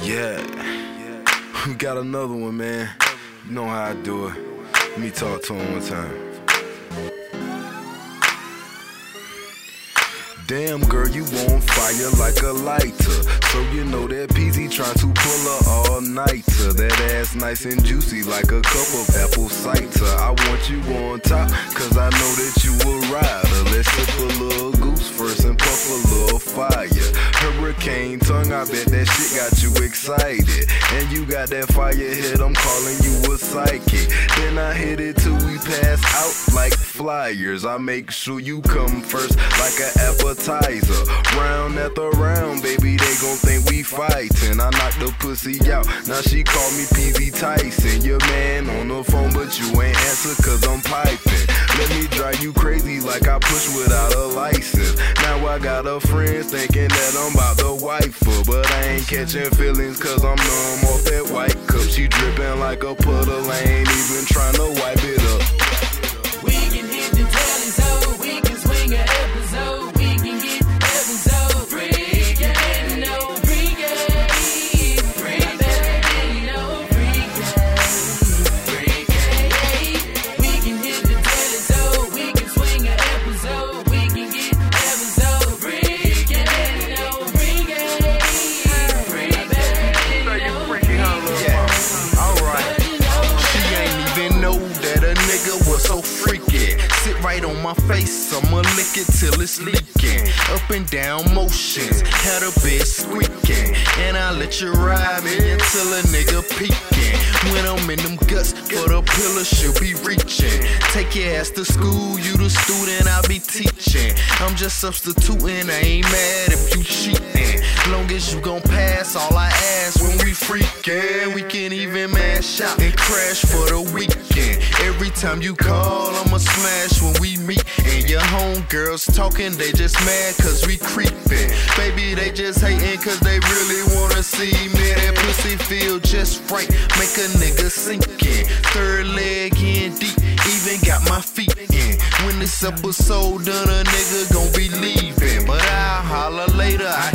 Yeah, we got another one, man. You know how I do it. Let me talk to him one time. Damn girl, you on fire like a lighter. So you know that PZ trying to pull her all-nighter. That ass nice and juicy like a cup of apple cider. I want you on top, cause I know that you a rider. Let's sip a little goose first and puff a little fire. Hurricane tongue, I bet that shit got you excited. And you got that fire hit, I'm calling you a psychic. Then I hit it till we pass out like flyers. I make sure you come first like an appetizer. Round after round, baby, they gon' think we fightin'. I knock the pussy out, now she call me PZ Tyson. Your man on the phone, but you ain't answer cause I'm piping. Let me drive you crazy like I push without a license. Now I got a friend thinking that I'm about to wife her, but I ain't catching feelings cause I'm numb off that white cup. She drippin' like a puddle, I ain't even tryna wipe it up. We can hit the telly so we can swing an episode. We can get episode freaking, no freaking, freaking, no freaking. We can hit the telly so we can swing an episode. We can get episode freaking, no freaking, freaking, Yeah, alright. She ain't even know that a nigga was so freaky. Sit right on my face, I'ma lick it till it's leaking. Up and down motions, had a bit squeaking. And I let you ride me until a nigga peeking. When I'm in them guts, for the pillar she'll be reaching. Take your ass to school, you the student, I'll be teaching. I'm just substituting, I ain't mad if you cheating. Long as you gon' pass, all I ask when we freaking. We can even mash out and crash for the weekend. Every time you call, I'ma smash when we meet. And your homegirls talking, they just mad cause we creepin'. Baby, they just hatin' cause they really wanna see me. That pussy feel just right, make a nigga sink in. Third leg in deep, even got my feet in. When this episode done, a nigga gon' be leaving. But I'll holler later, I